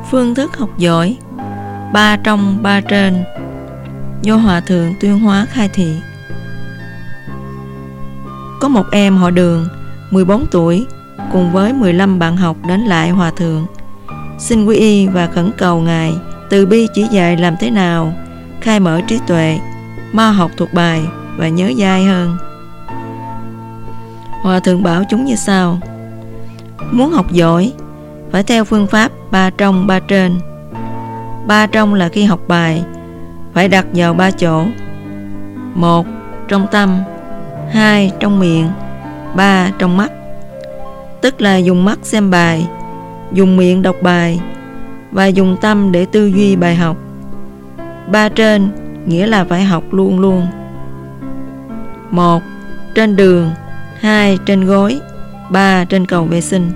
Phương thức học giỏi 3 trong 3 trên do Hòa thượng Tuyên Hóa khai thị. Có một em họ Đường 14 tuổi cùng với 15 bạn học đến lại Hòa thượng, xin quy y và khẩn cầu Ngài từ bi chỉ dạy làm thế nào khai mở trí tuệ, mau học thuộc bài và nhớ dai hơn. Hòa thượng bảo chúng như sau: muốn học giỏi phải theo phương pháp 3 trong 3 trên. 3 trong là khi học bài phải đặt vào 3 chỗ: 1. Trong tâm, 2. Trong miệng, 3. Trong mắt. Tức là dùng mắt xem bài, dùng miệng đọc bài và dùng tâm để tư duy bài học. 3 trên nghĩa là phải học luôn luôn. 1. Trên đường, 2. Trên gối, 3. Trên cầu vệ sinh.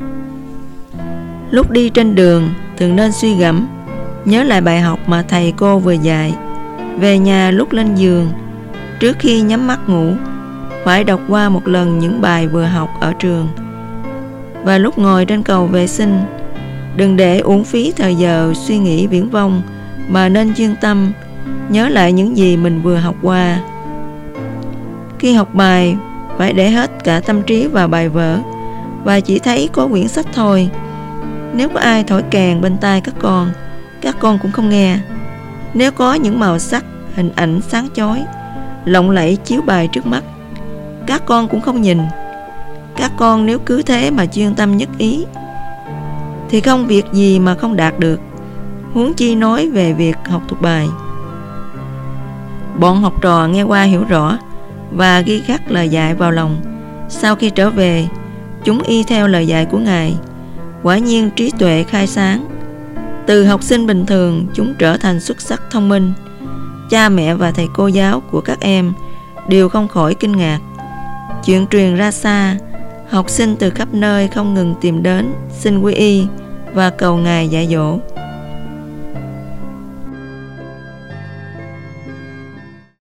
Lúc đi trên đường thường nên suy gẫm, nhớ lại bài học mà thầy cô vừa dạy. Về nhà lúc lên giường, trước khi nhắm mắt ngủ, phải đọc qua một lần những bài vừa học ở trường. Và lúc ngồi trên cầu vệ sinh, đừng để uổng phí thời giờ suy nghĩ viển vông, mà nên chuyên tâm nhớ lại những gì mình vừa học qua. Khi học bài phải để hết cả tâm trí vào bài vở và chỉ thấy có quyển sách thôi. Nếu có ai thổi kèn bên tai các con cũng không nghe. Nếu có những màu sắc, hình ảnh sáng chói, lộng lẫy chiếu bài trước mắt, các con cũng không nhìn. Các con nếu cứ thế mà chuyên tâm nhất ý thì không việc gì mà không đạt được, huống chi nói về việc học thuộc bài. Bọn học trò nghe qua hiểu rõ và ghi khắc lời dạy vào lòng. Sau khi trở về, chúng y theo lời dạy của Ngài. Quả nhiên trí tuệ khai sáng. Từ học sinh bình thường, chúng trở thành xuất sắc thông minh. Cha mẹ và thầy cô giáo của các em đều không khỏi kinh ngạc. Chuyện truyền ra xa, học sinh từ khắp nơi không ngừng tìm đến, xin quy y và cầu Ngài dạy dỗ.